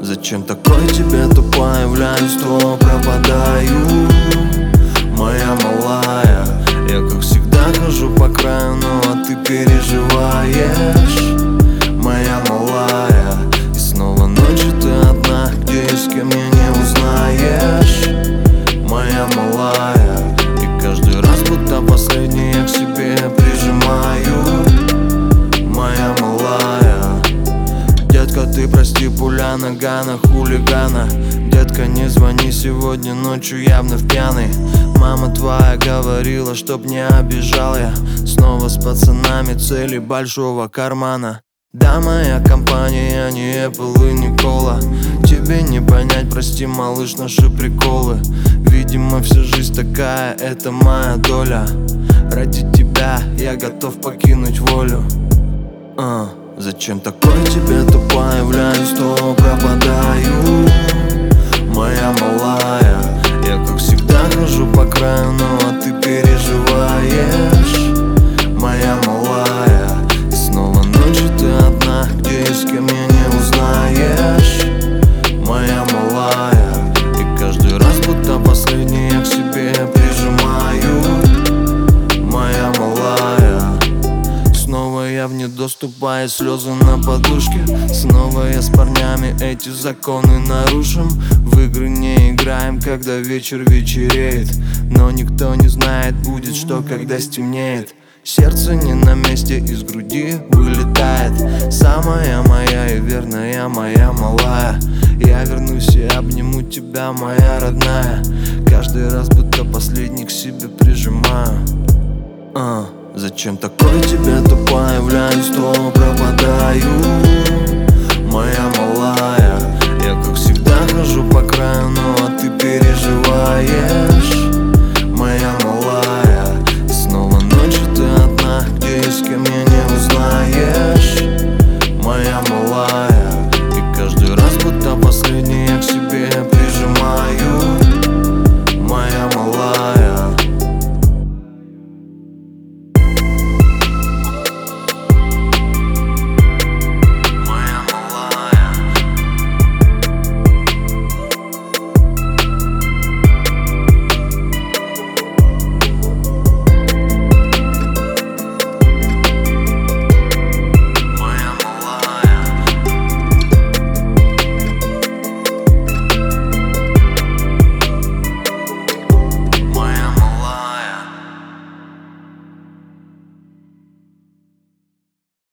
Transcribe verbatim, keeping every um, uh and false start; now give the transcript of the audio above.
Зачем такой тебе тупо являюсь, то пропадаю? Моя малая, я как всегда хожу по краю, ну а ты переживаешь. Моя малая, и снова ночью ты одна, где и с кем меня не узнаешь. Моя малая, и каждый раз будто последний я к себе прижимаю. Моя малая, детка, ты прости, пуля нагана, хулигана. Детка, не звони сегодня ночью, явно в пьяный. Мама твоя говорила, чтоб не обижал я. Снова с пацанами цели большого кармана. Да, моя компания не Apple и не Cola. Тебе не понять, прости, малыш, наши приколы. Видимо, вся жизнь такая, это моя доля. Ради тебя я готов покинуть волю. а, Зачем такой тебе тупо являюсь, то пропадаю? Моя малая, я как всегда хожу по краю, ну а ты переживаешь. Моя малая, и снова ночью ты одна, где и с кем меня не узнаешь. Моя малая, и каждый раз будто последний я к себе прижимаю. Моя малая, снова я вне доступа и слезы на подушке. Снова я с парнями эти законы нарушим. В игры не играем, когда вечер вечереет. Но никто не знает, будет что, когда стемнеет. Сердце не на месте, из груди вылетает. Самая моя и верная моя малая. Я вернусь и обниму тебя, моя родная. Каждый раз будто последний к себе прижимаю. а, Зачем такой тебе тупо являюсь, то пропадаю? Моя малая.